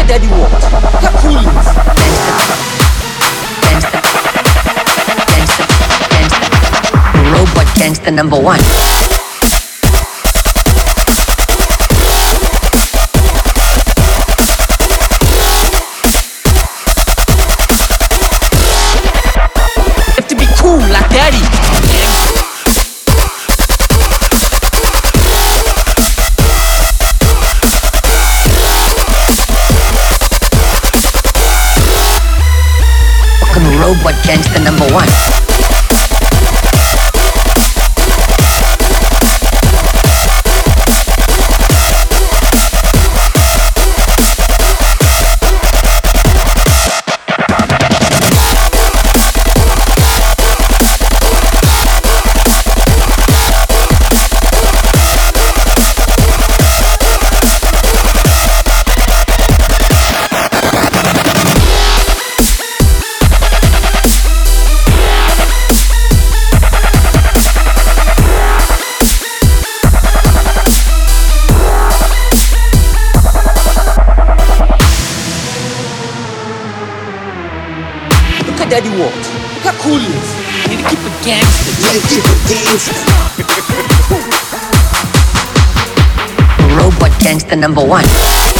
at Daddy What? Look how cool he is. Robot gangster number one. Have to be cool like Daddy. Fucking robot gangster number one. Look at Daddy What? Look how cool he is. Need to keep it gangster. Robot gangster number one.